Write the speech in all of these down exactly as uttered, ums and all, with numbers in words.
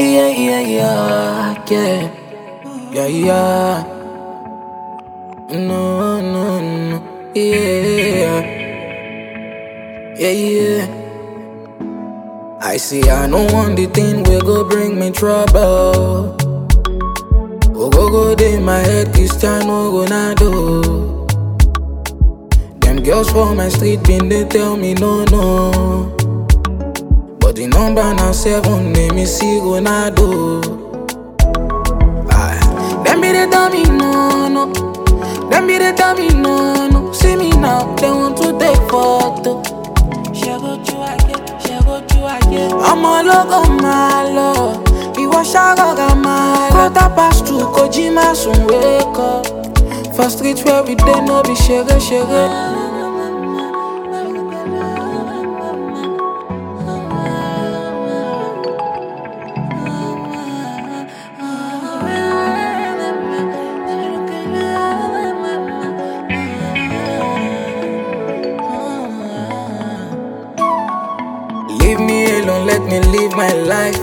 Yeah, yeah, yeah, yeah, yeah, yeah. No, no, no, yeah, yeah, yeah. I see, I know one the thing will go bring me trouble. Oh, go go day my head, Cristiano Ronaldo. Them girls for my street been they tell me no, no. But the number now seven, name is see Ronaldo. Aye. Them be they tell me no, no. Them be they tell me no, no. See me now, they want to take photo. I'm a logo malo. Iwo shagoga malo. Quarter past two, Kojima sun wake up. For streets where we dey no be shege shege. Leave me alone, let me live my life.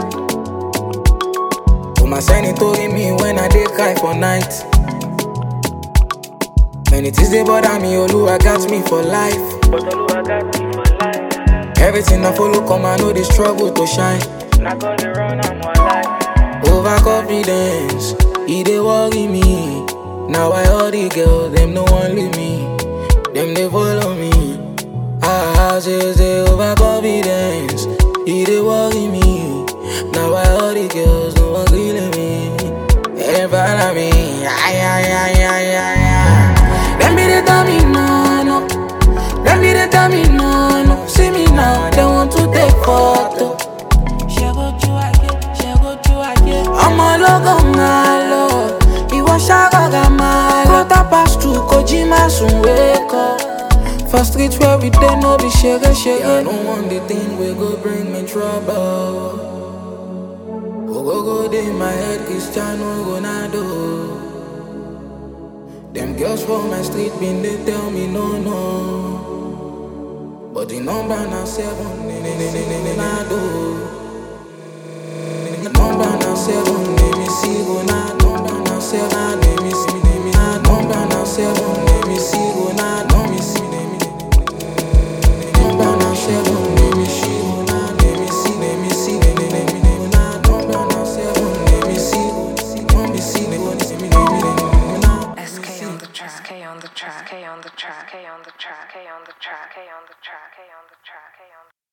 Oh, my sign told me when I did cry for night. Many things they bother me, Oluwa got me for life. But Oluwa got me for life. Everything I follow come, I know the struggle to shine. Not gonna run, I'm alive. Overconfidence, it dey worry me. Now I all the girls, them no one leave me. Them they follow me. I say say overconfidence, it dey worry me. Now I all the girls, no one killing me. They follow me, ay ay ay ay ay ay. Them be they tell me no no, them be they tell me no no. See me now, they want to take photo. I'm a logo malo, Iwo shagoga malo. Quarter past two, Kojima sun wake up. For streets where we dey no be shege shege. I don't want the thing we go bring me trouble. Oh, go go day my head, Cristiano Ronaldo. Them girls for my street been they tell me no no. But the number now seven, Ronaldo. Number now seven, name me see Ronaldo. Number now seven, name me see, name me. Number now seven, name me see Ronaldo. Name me see, name me. Number now seven, name me see Ronaldo. Name me see, name me see, name me, name me, name me. Number now seven, name me see, name me see, name me see, name me, name me. S K on the track, K on the track, K on the track, K on the track, K on the track, K on the track, K on the track, K on the track.